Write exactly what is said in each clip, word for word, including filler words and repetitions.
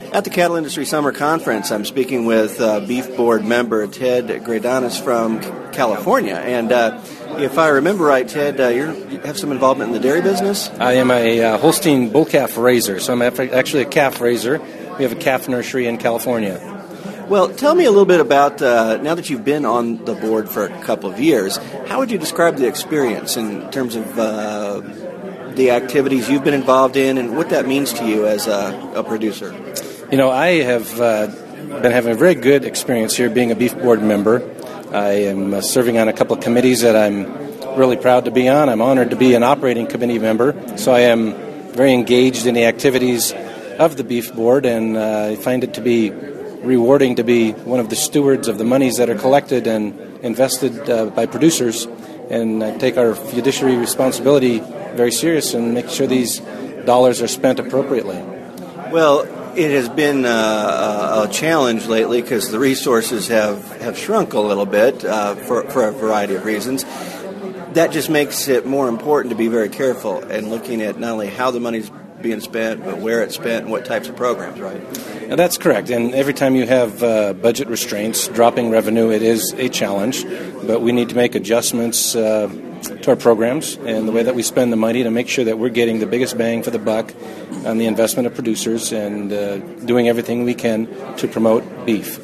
At the Cattle Industry Summer Conference, I'm speaking with uh, Beef Board member Ted Gredanis from California. And uh, if I remember right, Ted, uh, you're, you have some involvement in the dairy business? I am a uh, Holstein bull calf raiser, so I'm actually a calf raiser. We have a calf nursery in California. Well, tell me a little bit about, uh, now that you've been on the board for a couple of years, how would you describe the experience in terms of uh, the activities you've been involved in and what that means to you as a, a producer? You know, I have uh, been having a very good experience here being a beef board member. I am uh, serving on a couple of committees that I'm really proud to be on. I'm honored to be an operating committee member, so I am very engaged in the activities of the beef board, and uh, I find it to be rewarding to be one of the stewards of the monies that are collected and invested uh, by producers, and uh, take our fiduciary responsibility very serious and make sure these dollars are spent appropriately. Well, it has been uh, a challenge lately because the resources have, have shrunk a little bit uh, for, for a variety of reasons. That just makes it more important to be very careful and looking at not only how the money's being spent, but where it's spent and what types of programs, right? Now, that's correct. And every time you have uh, budget restraints, dropping revenue, it is a challenge. But we need to make adjustments uh, to our programs and the way that we spend the money to make sure that we're getting the biggest bang for the buck on the investment of producers and uh, doing everything we can to promote beef.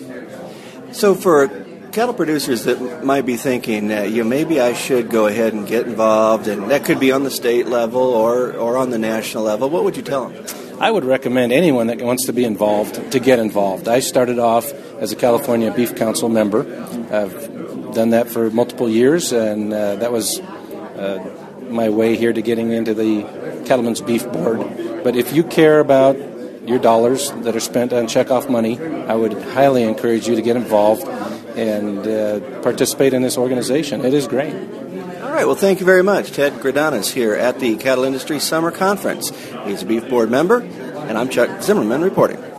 So for cattle producers that might be thinking, uh, you know, maybe I should go ahead and get involved, and that could be on the state level or, or on the national level, what would you tell them? I would recommend anyone that wants to be involved to get involved. I started off as a California Beef Council member. I've done that for multiple years, and uh, that was uh, my way here to getting into the Cattlemen's Beef Board. But if you care about your dollars that are spent on checkoff money, I would highly encourage you to get involved and uh, participate in this organization. It is great. All right, well, thank you very much. Ted Gredanis here at the Cattle Industry Summer Conference. He's a Beef Board member, and I'm Chuck Zimmerman reporting.